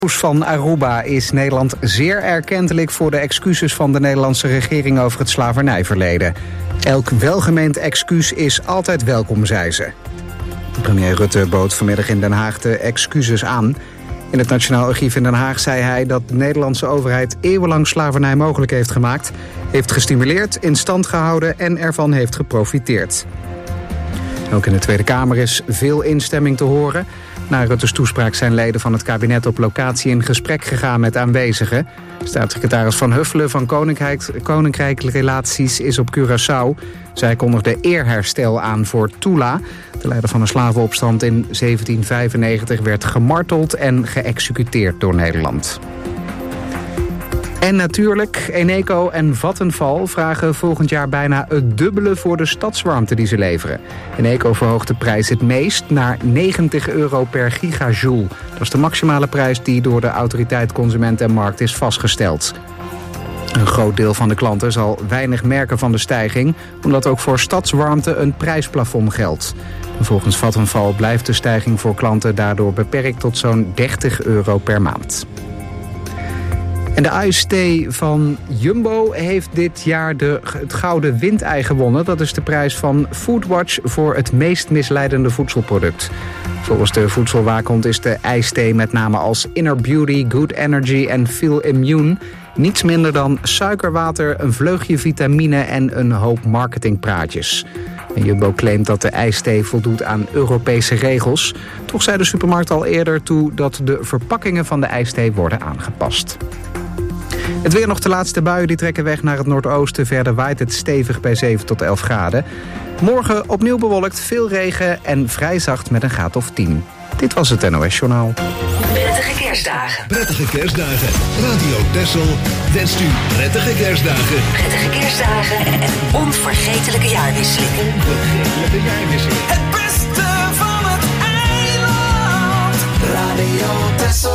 Van Aruba is Nederland zeer erkentelijk voor de excuses van de Nederlandse regering over het slavernijverleden. Elk welgemeend excuus is altijd welkom, zei ze. Premier Rutte bood vanmiddag in Den Haag de excuses aan. In het Nationaal Archief in Den Haag zei hij dat de Nederlandse overheid eeuwenlang slavernij mogelijk heeft gemaakt, heeft gestimuleerd, in stand gehouden en ervan heeft geprofiteerd. Ook in de Tweede Kamer is veel instemming te horen. Na Rutte's toespraak zijn leden van het kabinet op locatie in gesprek gegaan met aanwezigen. Staatssecretaris Van Huffelen van Koninkrijkelijke Relaties is op Curaçao. Zij kondigde eerherstel aan voor Tula. De leider van een slavenopstand in 1795 werd gemarteld en geëxecuteerd door Nederland. En natuurlijk, Eneco en Vattenfall vragen volgend jaar bijna het dubbele voor de stadswarmte die ze leveren. Eneco verhoogt de prijs het meest naar €90 per gigajoule. Dat is de maximale prijs die door de Autoriteit Consument en Markt is vastgesteld. Een groot deel van de klanten zal weinig merken van de stijging, omdat ook voor stadswarmte een prijsplafond geldt. En volgens Vattenfall blijft de stijging voor klanten daardoor beperkt tot zo'n €30 per maand. En de ijsthee van Jumbo heeft dit jaar het Gouden Windei gewonnen. Dat is de prijs van Foodwatch voor het meest misleidende voedselproduct. Volgens de voedselwaakhond is de ijsthee met name als Inner Beauty, Good Energy en Feel Immune niets minder dan suikerwater, een vleugje vitamine en een hoop marketingpraatjes. En Jumbo claimt dat de ijsthee voldoet aan Europese regels. Toch zei de supermarkt al eerder toe dat de verpakkingen van de ijsthee worden aangepast. Het weer nog, de laatste buien die trekken weg naar het noordoosten. Verder waait het stevig bij 7 tot 11 graden. Morgen opnieuw bewolkt, veel regen en vrij zacht met een graad of 10. Dit was het NOS Journaal. Prettige kerstdagen. Prettige kerstdagen. Radio Texel wenst u prettige kerstdagen. Prettige kerstdagen en een onvergetelijke jaarwisseling. Het beste van het eiland. Radio Texel.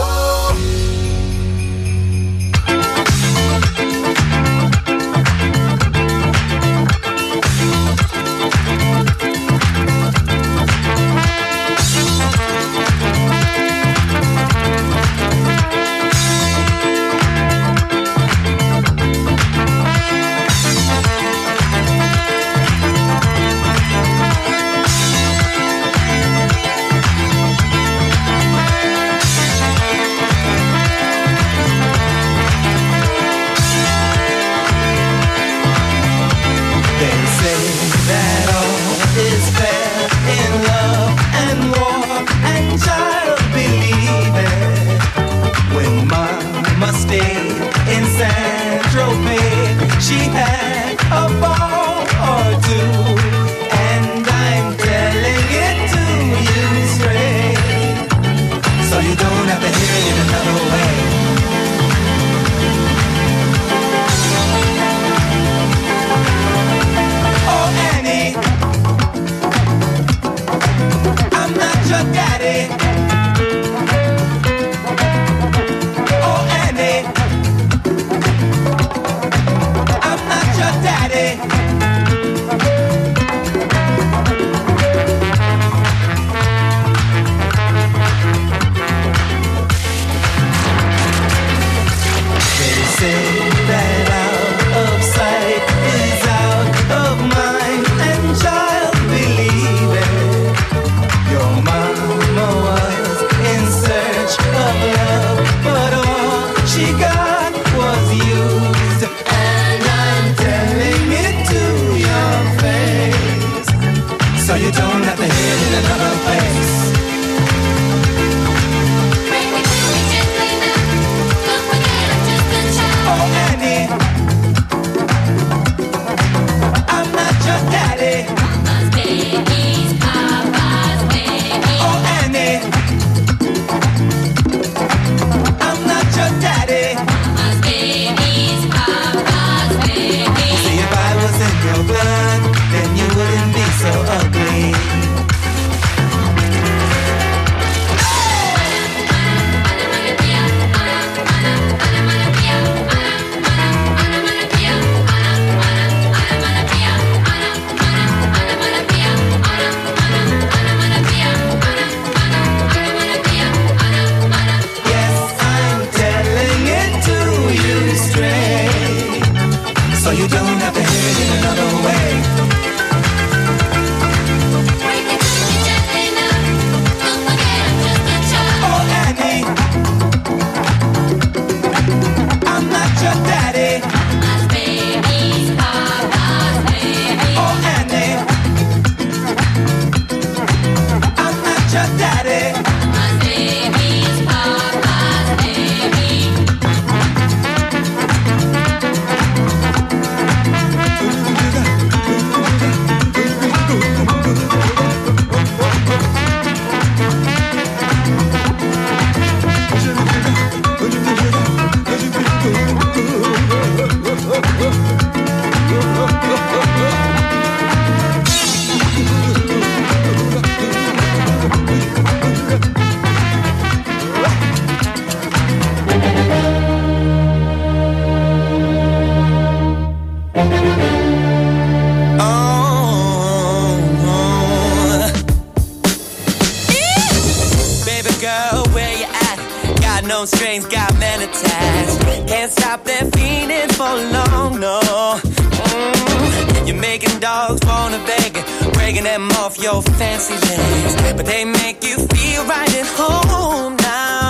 I know strings got men attached. Can't stop their feeling for long, no. You're making dogs wanna beg, breaking them off your fancy legs, but they make you feel right at home now.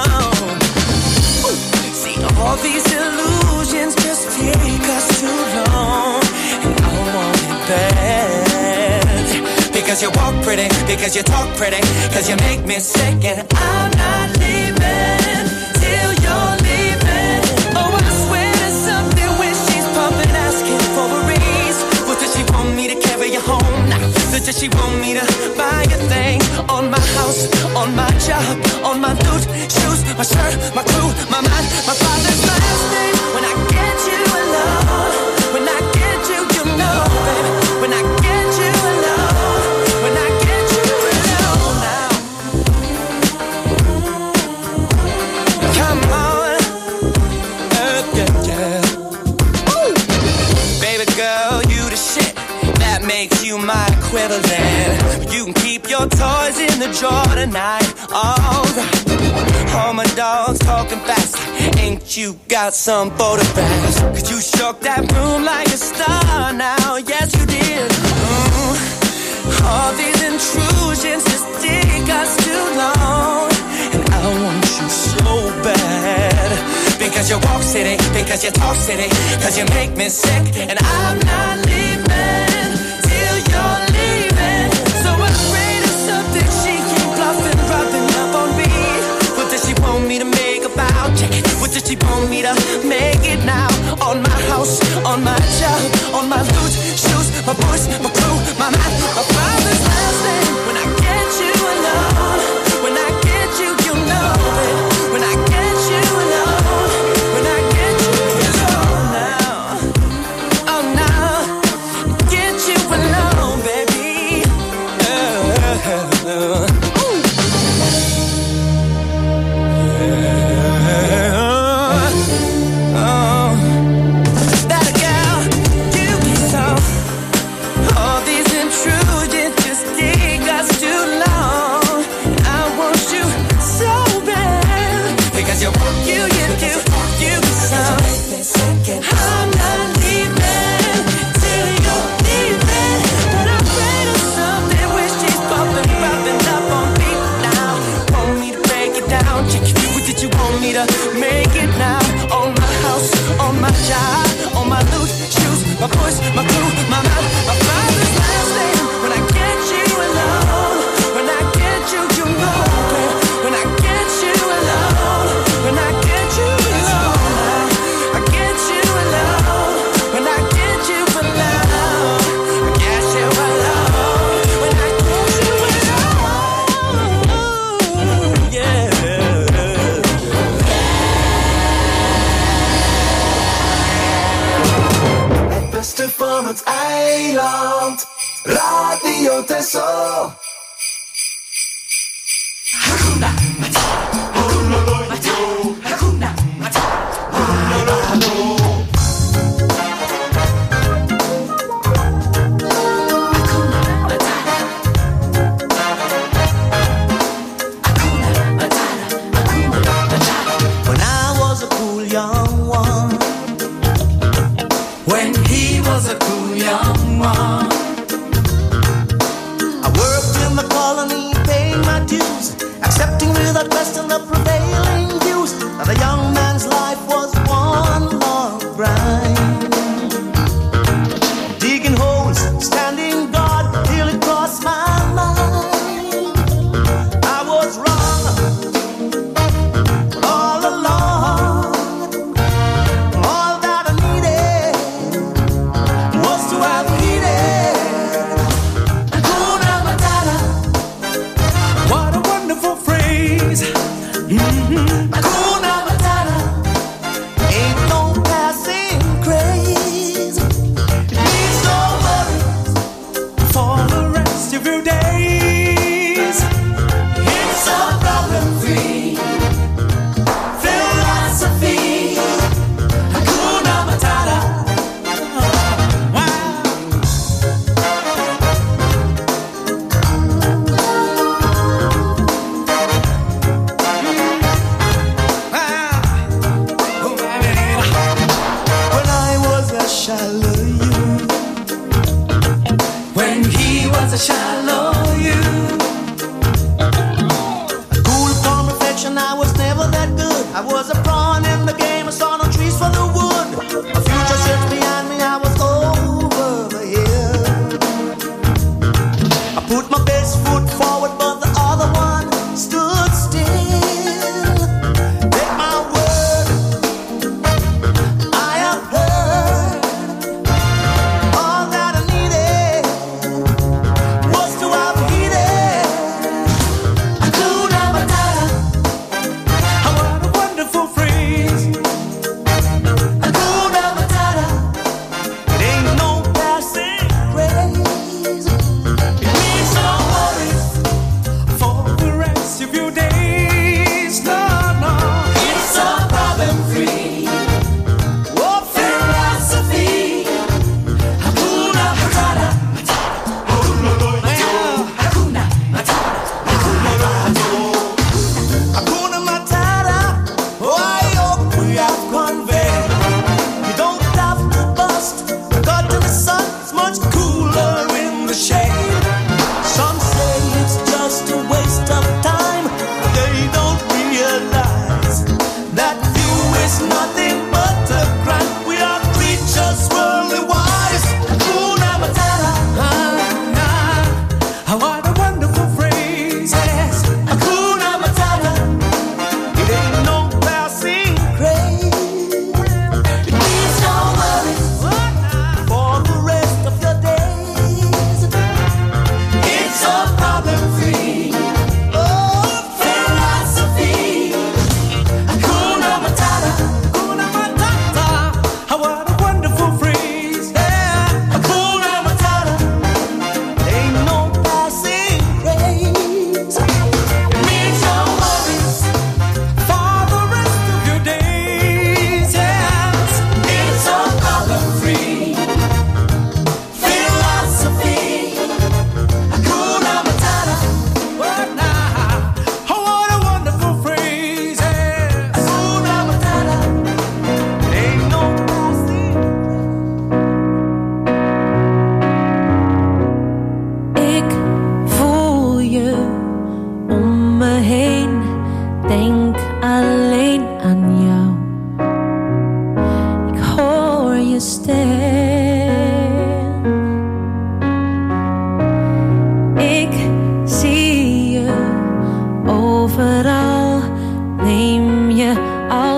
See, all these illusions just take us too long, and I want it bad. Because you walk pretty, because you talk pretty, because you make me sick, and I'm not leaving till you're leaving. Oh, I swear to something when she's pumping, asking for a raise. What does she want me to carry you home? Nah, does she want me to buy a thing? On my house, on my job, on my loot, shoes, my shirt, my crew, my mind, my father's last name. When I get you alone, when I get you, you know, baby. When I get you alone, when I get you alone now. Come on, yeah. Woo. Baby girl, you the shit. That makes you my equivalent. You can keep your toys in the drawer tonight. Alright. All my dogs talking fast. Ain't you got some photographs? Cause you shook that room like a star now. Yes, you did. All these intrusions just take us too long, and I want you so bad. Because you walk city, because you talk city, because you make me sick, and I'm not leaving till you're leaving. So afraid of something, she keep bluffing, rubbing up on me. What does she want me to make about? What does she want me to make it now? On my house, on my job, on my loot, shoes, my voice, my crew, my mind, my father's last name. When I get you alone, when I get you, you know it. When I get you alone, when I get you alone now. Oh, now, get you alone, baby. Make it now. On my house, on my job, on my loot, shoes, my voice, my crew, my mouth, my father's last name. When I get you alone, when I get you, you know it. When I get you alone, when I get you alone, I get you alone. When I get you alone, I get you alone. When I get you alone, yeah. Beste van het eiland, Radio Texel. Hakuna Matata, Hakuna Matata, Hakuna Matata, When I was a cool young one, when he was a cool young one, I worked in the colony, paying my dues, accepting without question the prevailing views that a young man's life was one long grind. Digging holes, standing guard, till it crossed my mind. I was wrong all along. All that I needed was to have needed Hakuna Matata. What a wonderful phrase.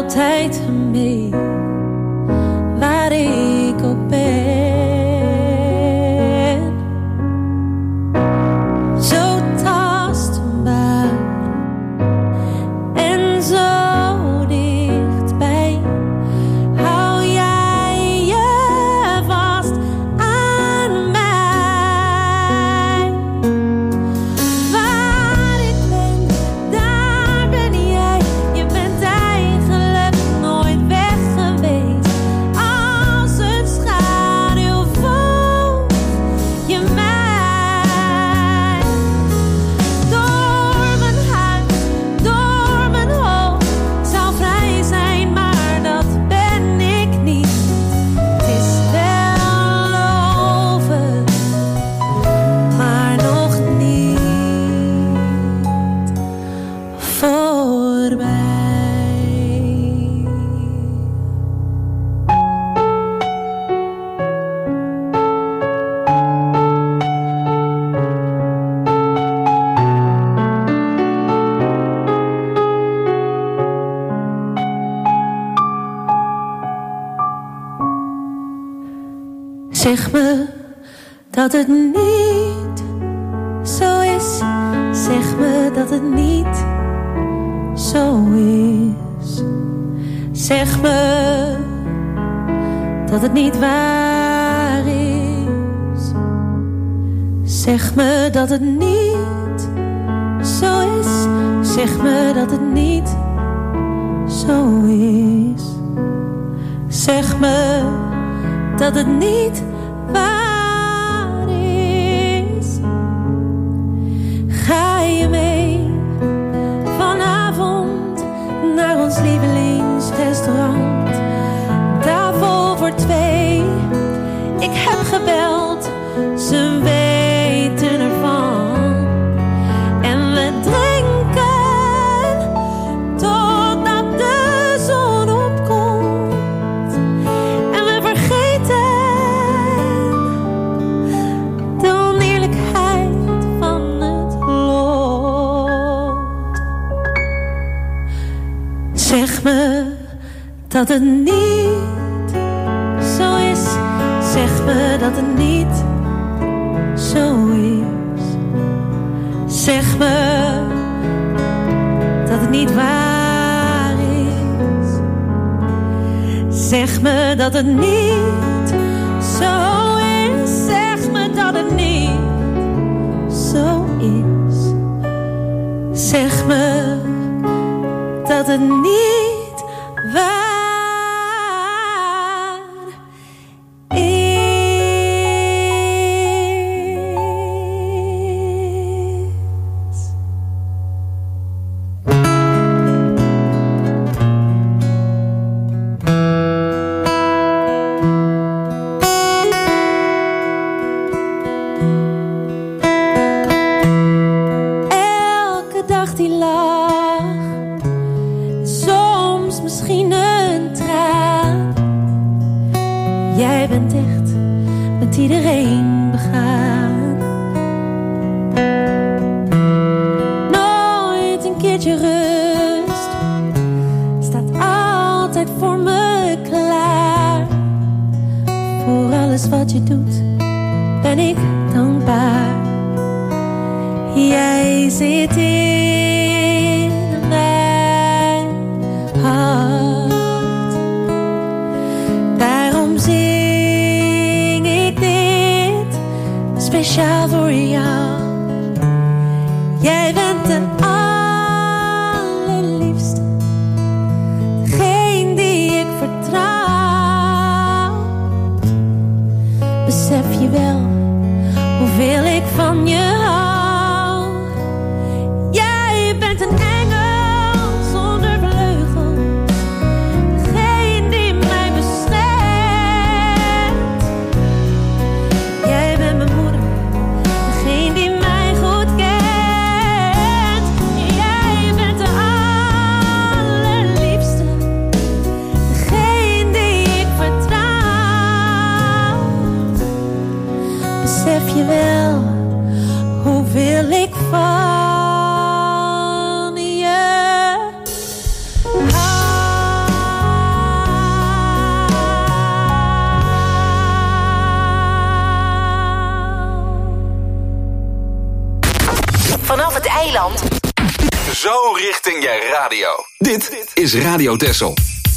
altijd mee, waar ik ook ben. Zo tastbaar en zo dichtbij. Hou jij je vast aan mij. Waar ik ben, daar ben jij. Je bent eigenlijk nooit weg geweest. Als een schaduw volg je mij. Door mijn huid, door mijn hoofd. Zou vrij zijn, maar dat ben ik niet. Het is wel over, maar nog niet voorbij. Zeg me dat het niet zo is. Zeg me dat het niet zo is. Zeg me dat het niet waar is. Zeg me dat het niet zo is. Zeg me dat het niet zo is. Zeg me dat het niet waar is. Ga je mee vanavond naar ons lievelingsrestaurant? Tafel voor 2. Ik heb gebeld, ze weten ervan. En we drinken totdat de zon opkomt. En we vergeten de oneerlijkheid van het lot. Zeg me dat het niet zo is. Zeg me dat het niet zo is. Zeg me dat het niet waar is. Zeg me dat het niet zo is. Zeg me dat het niet zo is. Zeg me dat het niet waar is. Elke dag die lach, soms misschien een traan. Jij bent echt met iedereen begaan. Nooit een keertje rust, staat altijd voor me klaar. Voor alles wat je doet, ben ik dankbaar. Jij zit in mijn hart. Daarom zing ik dit speciaal voor jou. Jij bent de allerliefste, degene die ik vertrouw. Besef je wel hoeveel ik van je hou? Jij bent een engel zonder vleugels, degene die mij beschermt. Jij bent mijn moeder, degene die mij goed kent. eiland. Zo richting je radio. Dit is Radio Texel.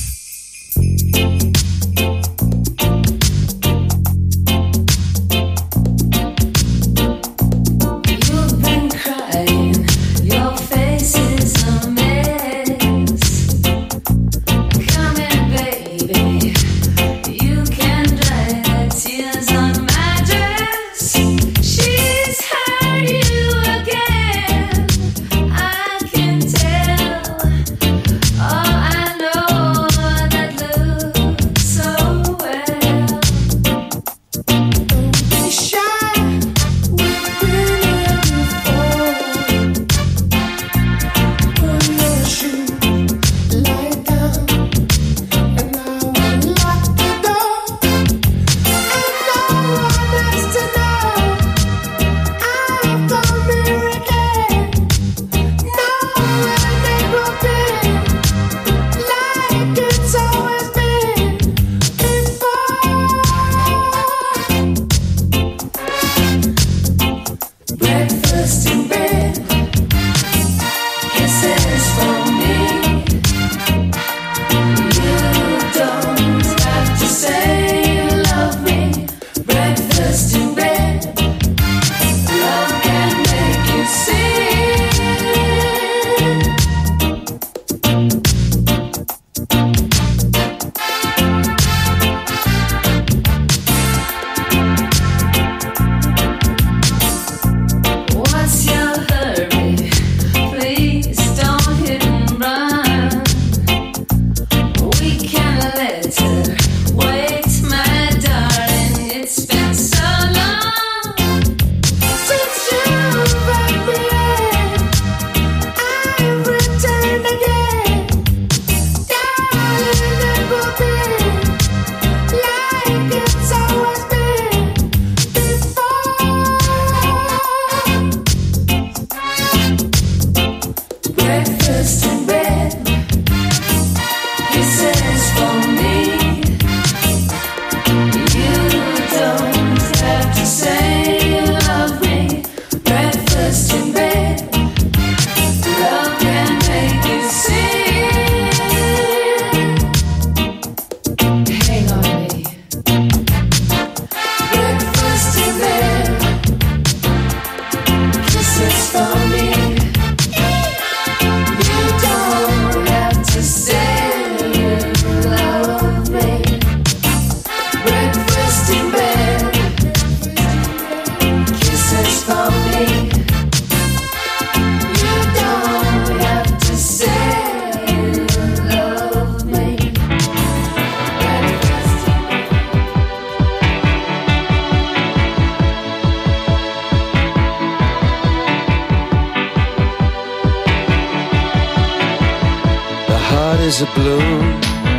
is a balloon,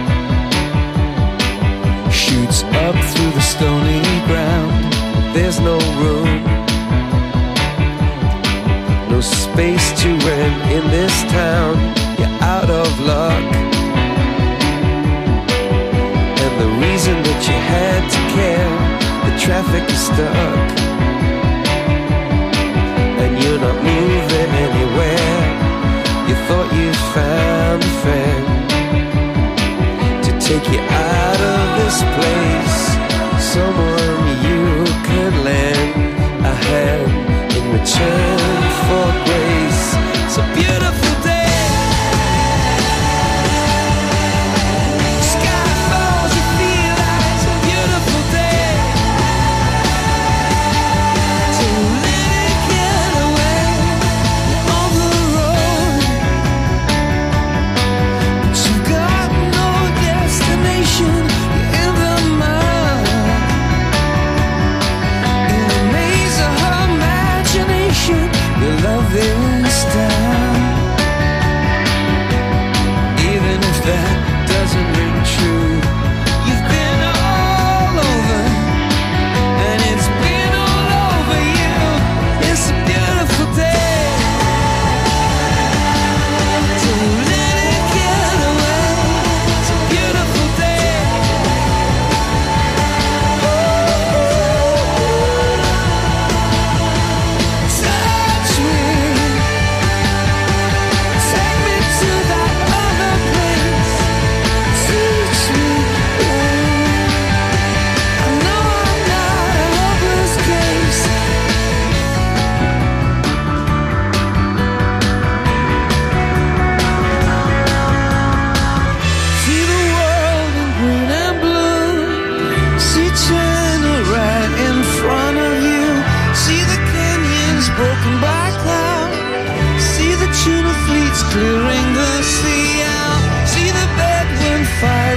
shoots up through the stony ground. There's no room, no space to rent in this town. You're out of luck, and the reason that you had to care, the traffic is stuck, and you're not moving anywhere. You thought you found a friend to take you out of this place, someone you could lend a hand in return for grace. It's a beautiful day. Sky falls, you feel like it's a beautiful day to let it get away on the road. But you've got no destination, you're in the mud, in the maze of her imagination. Your love is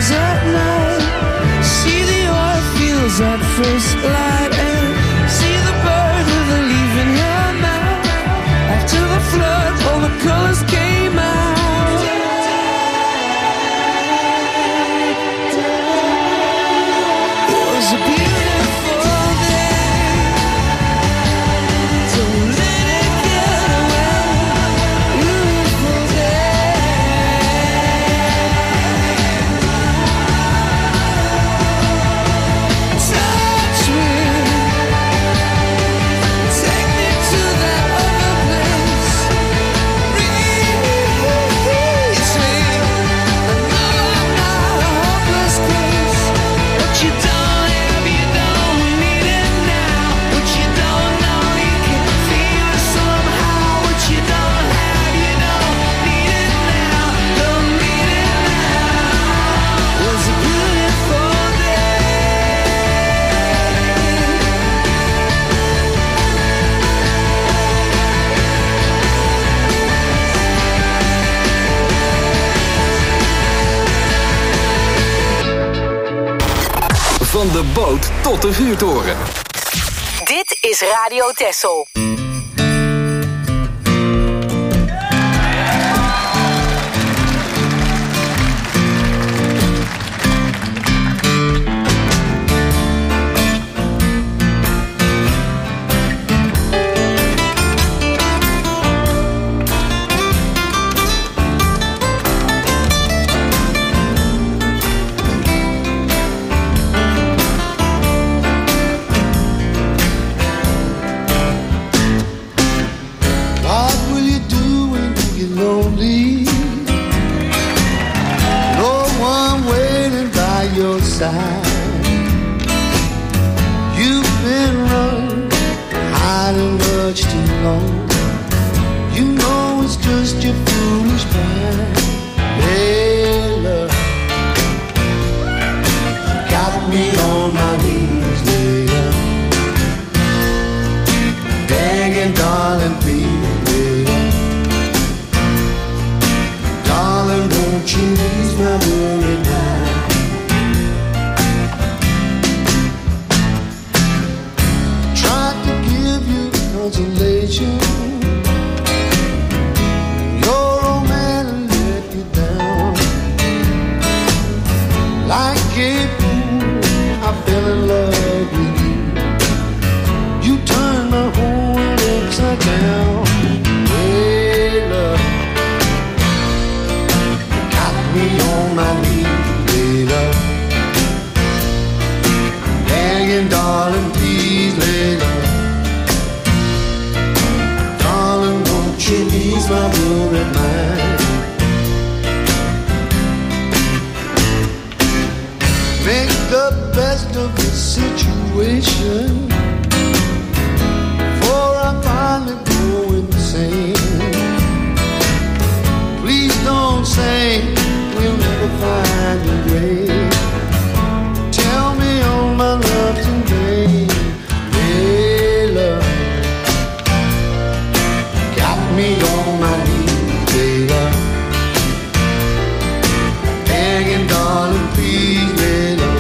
stars at night. See the oil fields at first light, and see the bird with a leaf in her mouth. After the flood, all the colors came out. It was a beautiful day. Don't let it get away. Beautiful touch me, take me to that other place. Release me. I know I'm not a hopeless case. What you don't have, you don't need it now. What you don't know, you can feel it somehow. What you don't have, you don't need it now. Don't need it now. Was a beautiful Van de boot tot de vuurtoren. Dit is Radio Texel. What will you do when you get lonely? No one waiting by your side. You've been running, hiding much too long. You know it's just your foolish pride. Hey, love, got me on my knees, later, begging, darling, please, later. Darling, won't you ease my worry now? Tried to give you consolation. Your old man let you down. Like a fool, I fell in love with you. You turned my whole world upside down. Hey, love, got me on my knees, lay love, begging, darling, please, lay love. Darling, won't you ease my worried mind? Make the best of the situation, for I finally go insane. Please don't say we'll never find a grave. Tell me all my love's in vain. Hey, love, got me on my knees, hey, love, begging, darling, please, hey, love.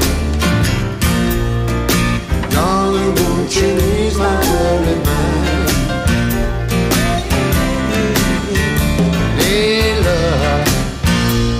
Darling, won't you ease my worried mind? Hey, love,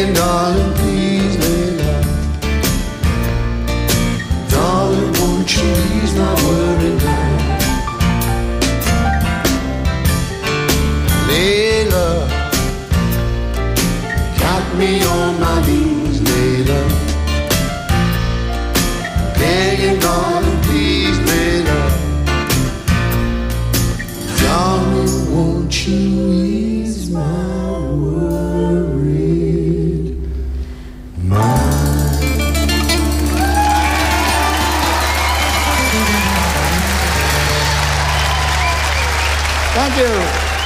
Begging, darling, please, Layla. Darling, won't you ease my worry now? Layla, got me on my knees, Layla. Begging, darling, please, Layla. Darling, won't you ease my worried mind? Thank you.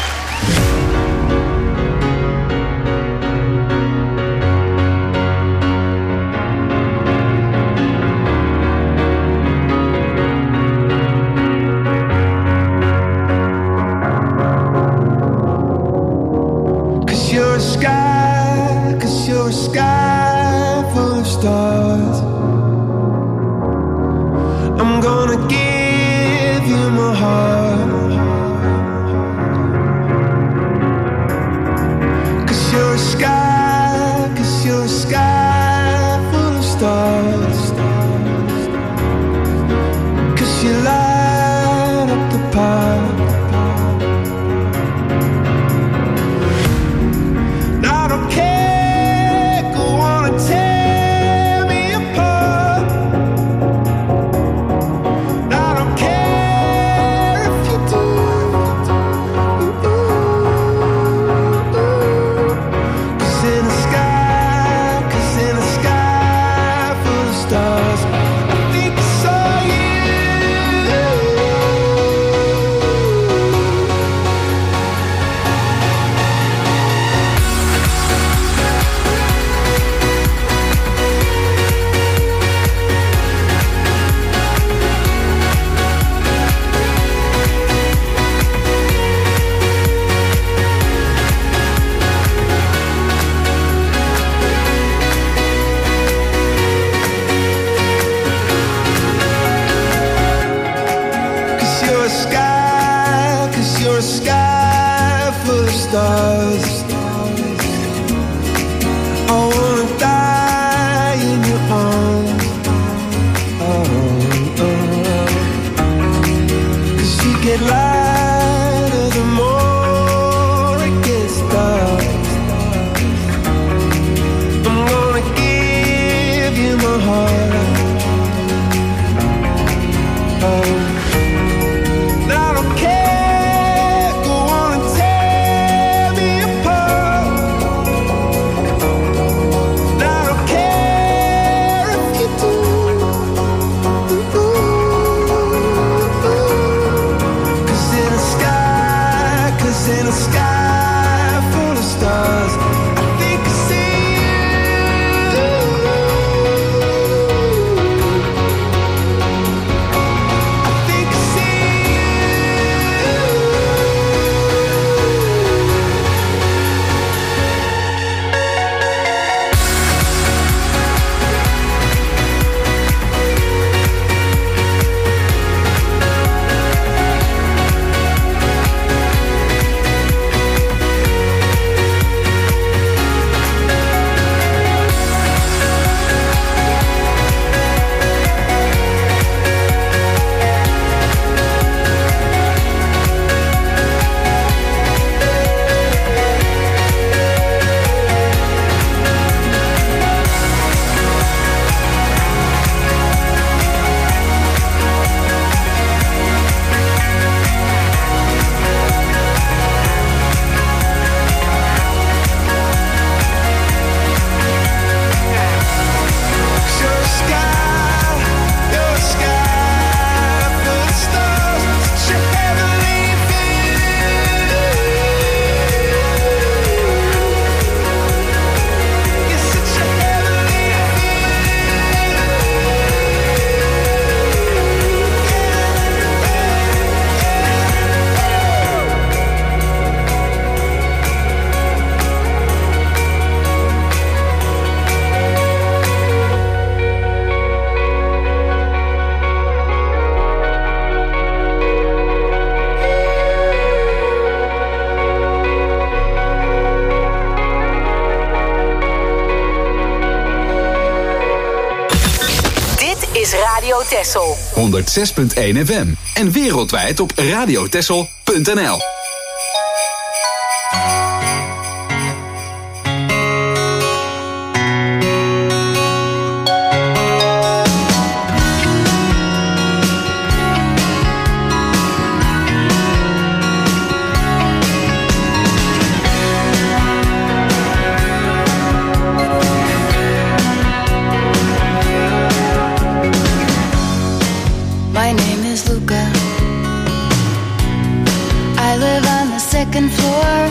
You're a sky full of stars. I'm gonna give you my heart. 'Cause you're a sky full of stars. 'Cause you light up the park. I don't care. Stars. I wanna die in your arms. Oh, oh. 'Cause you get lighter the more it gets dark. I'm gonna give you my heart. Oh. I don't care. In a sky full of stars, I think I see you. I think I see Radio Texel. 106.1 FM. En wereldwijd op radiotexel.nl. My name is Luca. I live on the second floor.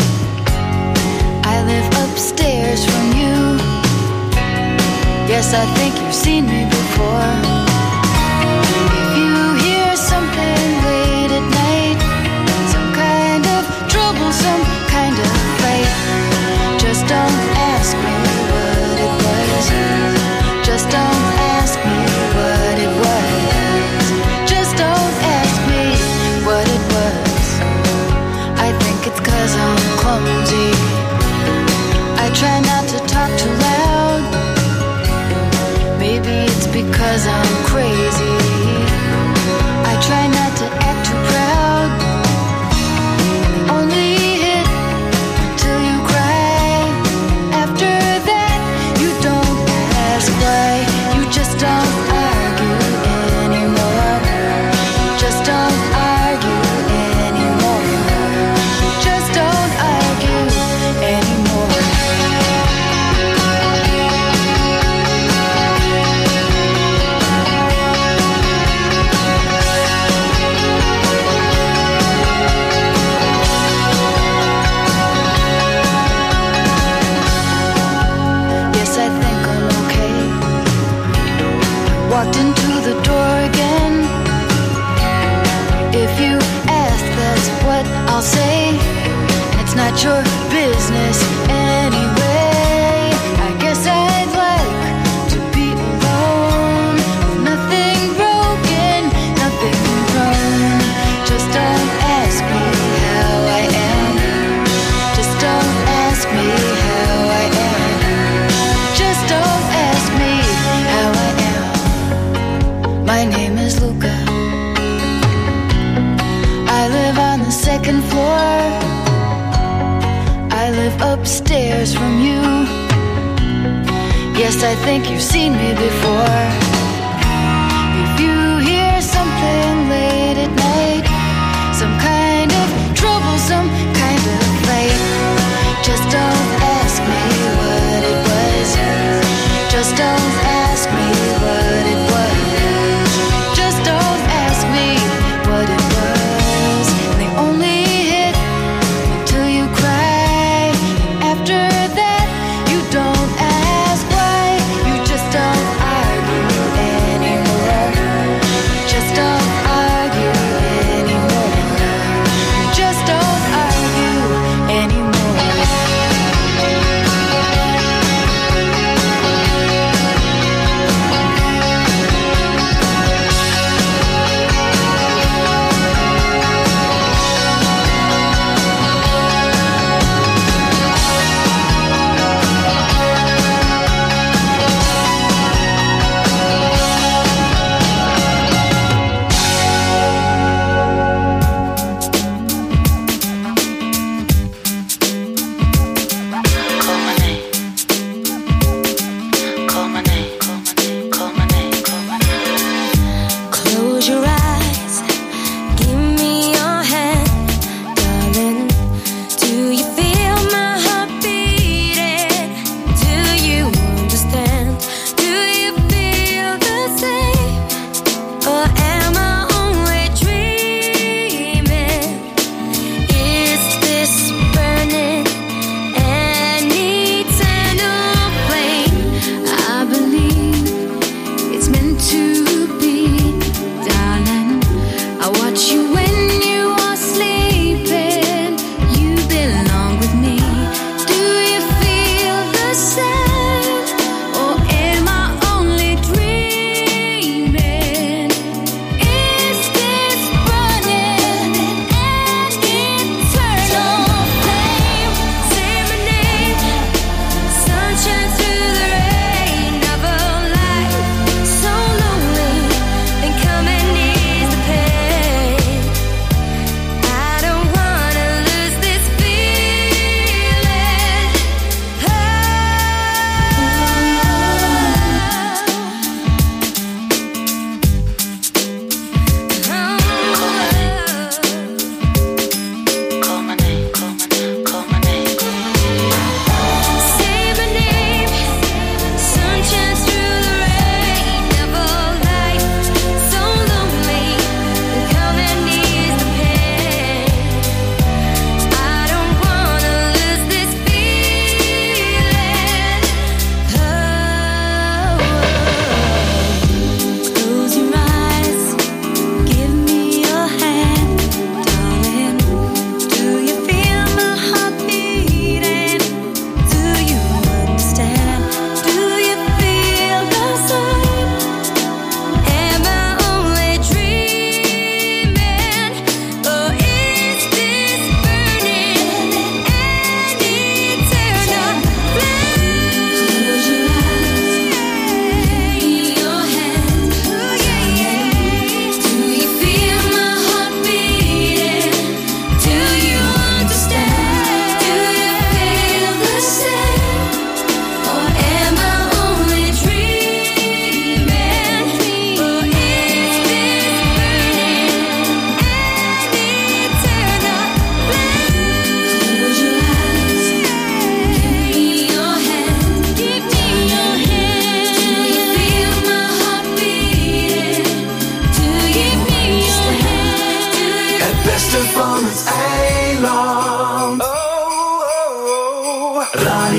I live upstairs from you. Yes, I think you've seen me before. If you hear something late at night, some kind of trouble, some kind of fight, just don't ask me what it was. Just don't ask me what it was. Just don't ask me what it was. I think it's 'cause I'm clumsy. I try not to talk too loud. Maybe it's because I'm crazy. I try not to act too proud. Only hit till you cry. After that, you don't ask why. You just don't argue anymore. Just don't argue anymore. Just don't argue anymore. Yes, I think I'm okay. Walked into the door again. If you ask, that's what I'll say. It's not your business anyway. I guess I'd like to be alone. Nothing broken, nothing wrong. Just don't ask me how I am. Just don't ask me how I am. Just don't ask me how I am. My name is Luca. I live on the second floor. I live upstairs from you. Yes, I think you've seen me before. If you hear something late at night, some kind of trouble, some kind of fight, just don't ask me what it was. Just don't ask me what it was. Just don't ask me what it was. They only hit until you cry. After that, you don't ask why. You just don't argue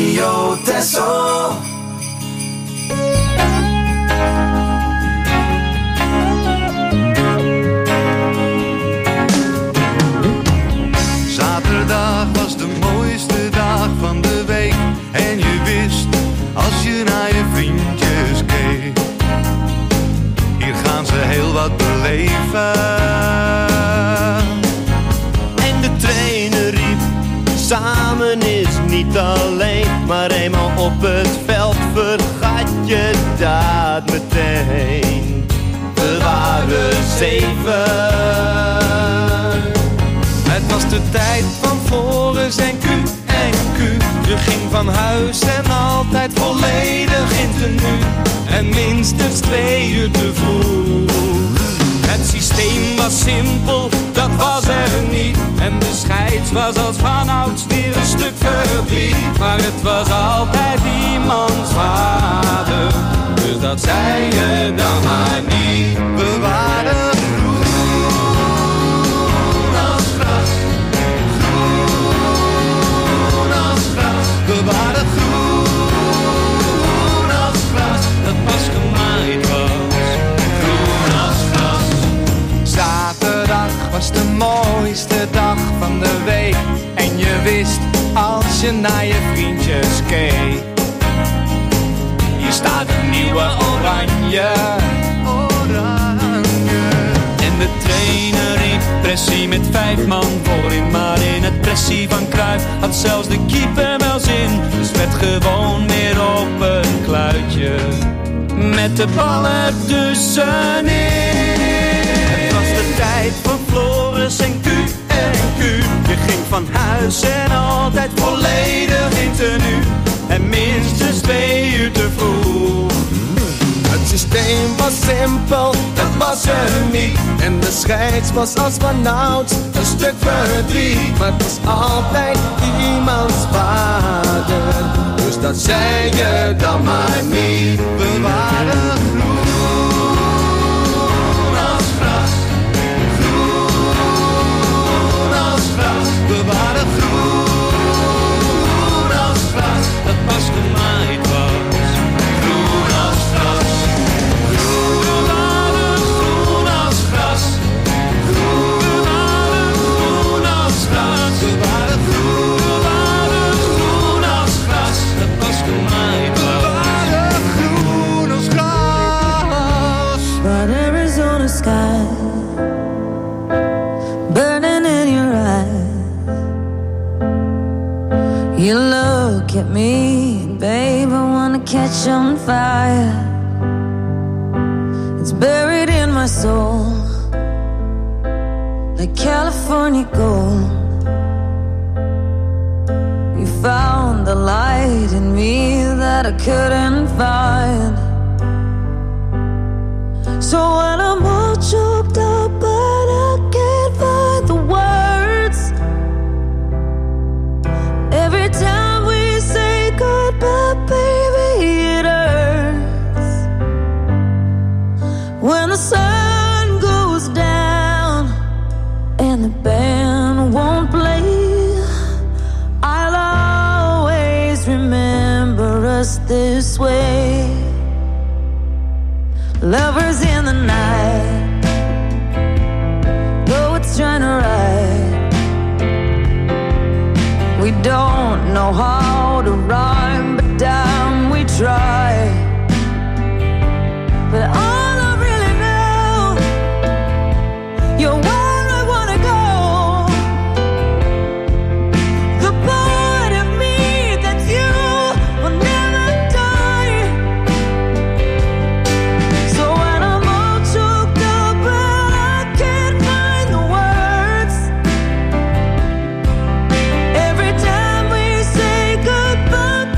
Radio Texel. Zaterdag was de mooiste dag van de week. En je wist, als je naar je vriendjes keek, hier gaan ze heel wat beleven. En de trainer riep, samen is niet alleen. Maar eenmaal op het veld vergat je dat meteen. We waren 7. Het was de tijd van Floris en Q en Q. Je ging van huis en altijd volledig in tenue. En minstens 2 uur te vroeg. Het systeem was simpel, dat was er niet. En de scheids was als vanouds weer een stuk verdriet. Maar het was altijd iemands vader, dus dat zei je dan maar niet. We waren we waren groen als gras, dat pas gemaaid was, groen als gras. Zaterdag was de mooiste dag van de week. En je wist, als je naar je vriendjes keek, hier staat een nieuwe oranje. En de trainer riep pressie met 5 man voorin. Maar in het pressie van Cruijff had zelfs de keeper wel zin. Dus werd gewoon weer op een kluitje met de bal ertussenin. Het was de tijd van Floris en Q en Q. Je ging van huis en altijd volledig in tenue. En minstens 2 uur te vroeg. het systeem was simpel, dat was er niet. En de scheids was als vanouds een stuk verdriet. Maar het was altijd iemands vader, dus dat zei je dan maar niet. We waren groen als gras, groen als gras. We waren groen als gras, dat pas gemaaid was, groen als gras. We waren groen als gras, groen als gras. We waren groen als gras, dat pas gemaaid was. we waren groen als gras. But Arizona sky burning in your eyes. You look at me, babe, I wanna catch on fire. It's buried in my soul like California gold. You found the light in me that I couldn't find. So when I'm all choked up but I can't find the words, every time we say goodbye, baby, it hurts. When the sun goes down and the band won't play, I'll always remember us this way. Lovers in the night, though it's trying to ride. We don't know how to rhyme, but damn, we try. But all I really know, you're where I wanna go. The part of me that's you will never die. So when I'm all choked up but I can't find the words, every time we say goodbye,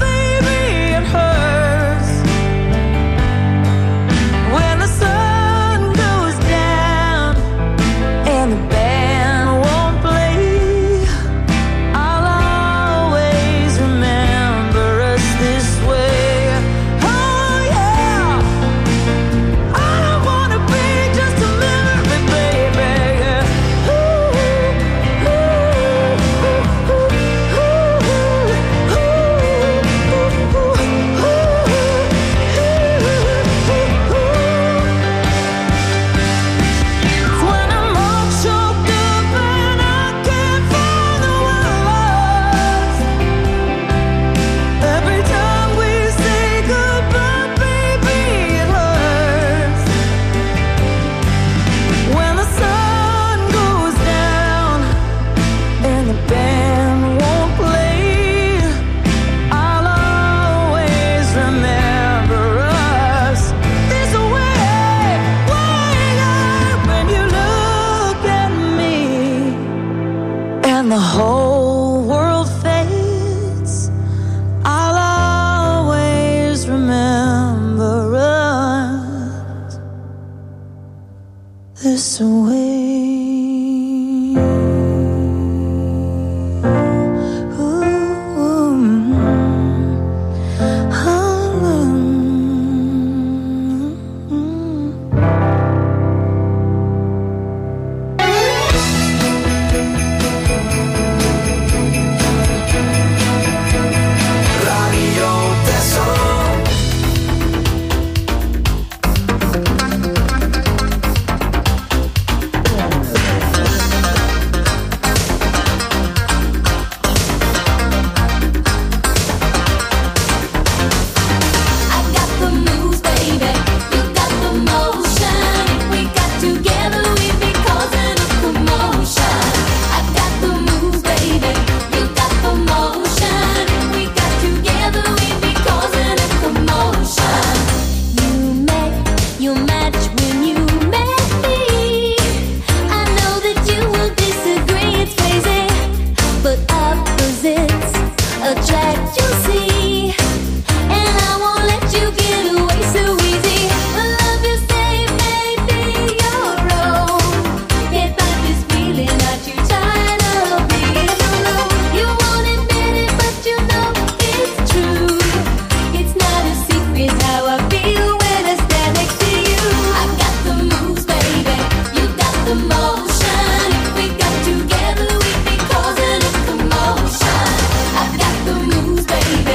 attract, you'll see. And I won't let you get away so easy. The love you save may be your own. Can't fight this feeling that you're tired of being alone. You won't admit it, but you know it's true. It's not a secret how I feel when I stand next to you. I've got the moves, baby. You got the motion. If we got together, we'd be causing a commotion. I've got the moves, baby.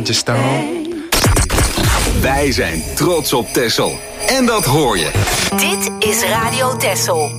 just don't. Wij zijn trots op Texel. En dat hoor je. Dit is Radio Texel.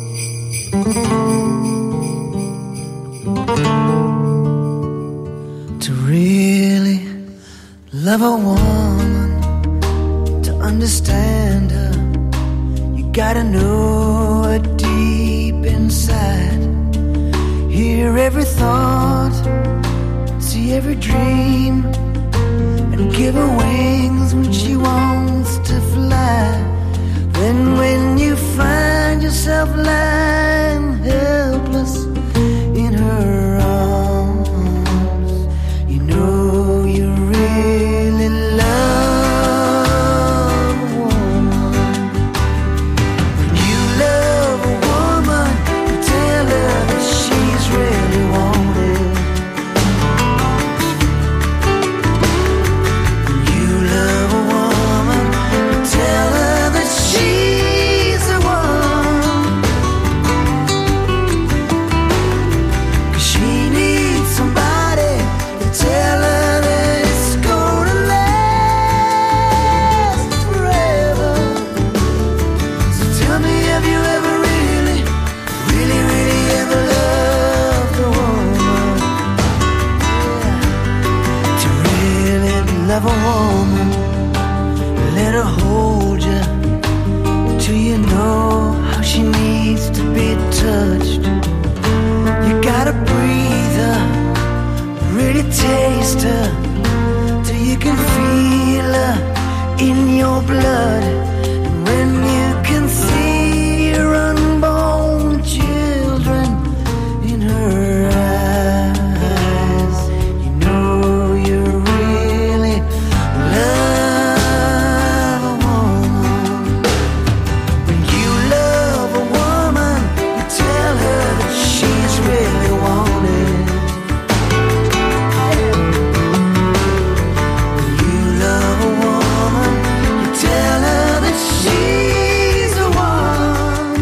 To really love a woman, to understand her, you gotta know her deep inside. Hear every thought, see every dream, and give her wings when she wants to fly. Then when you find yourself lying helpless in her arms, you know you really love a woman. When you love a woman, you tell her that she's really wanted. When you love a woman, you tell her that she's the one. 'Cause she needs somebody to tell her that it's gonna last forever. So tell me, have you ever really, really, really ever loved a woman? Yeah. To really love a woman, let her hold you till you know how she needs to be touched. You gotta breathe her, really taste her, till you can feel her in your blood. And when you can see your unborn children in her eyes, you know you really love a woman. When you love a woman, you tell her that she's really wanted. When you love a woman, you tell her that she's the one.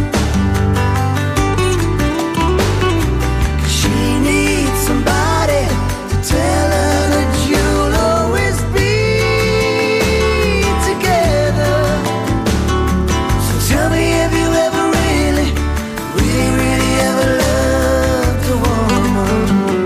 'Cause she needs somebody to tell her that you'll always be together. So tell me, have you ever really, really, really ever loved a woman?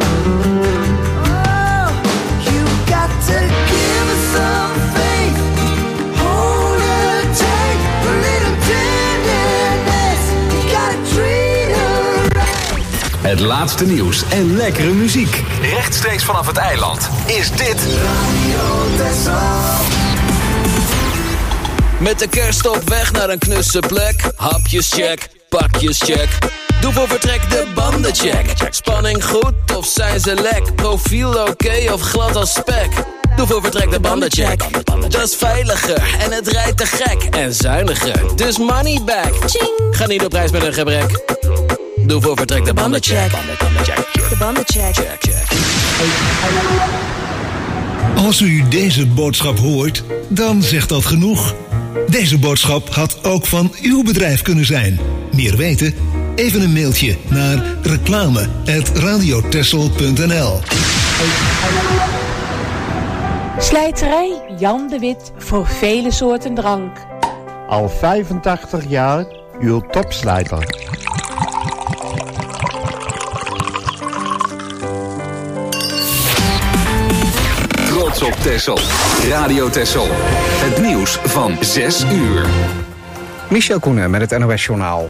Oh, you got to give her some faith, hold her tight, a little tenderness. You gotta treat her right. Het laatste nieuws en lekkere muziek. Rechtstreeks vanaf het eiland is dit Met de kerst op weg naar een knusse plek. Hapjes check, pakjes check. Doe voor vertrek de banden check. Spanning goed of zijn ze lek? Profiel oké of glad als spek? Doe voor vertrek de banden check. Dat is veiliger en het rijdt te gek. En zuiniger, dus money back. Ga niet op reis met een gebrek. Doe voor vertrek de banden check. De banden check. Als u deze boodschap hoort, dan zegt dat genoeg. Deze boodschap had ook van uw bedrijf kunnen zijn. Meer weten? Even een mailtje naar reclame@radiotexel.nl. Slijterij Jan de Wit voor vele soorten drank. Al 85 jaar uw topslijter. Trots op Texel. Radio Texel. Het nieuws van 6 uur. Michel Koenen met het NOS Journaal.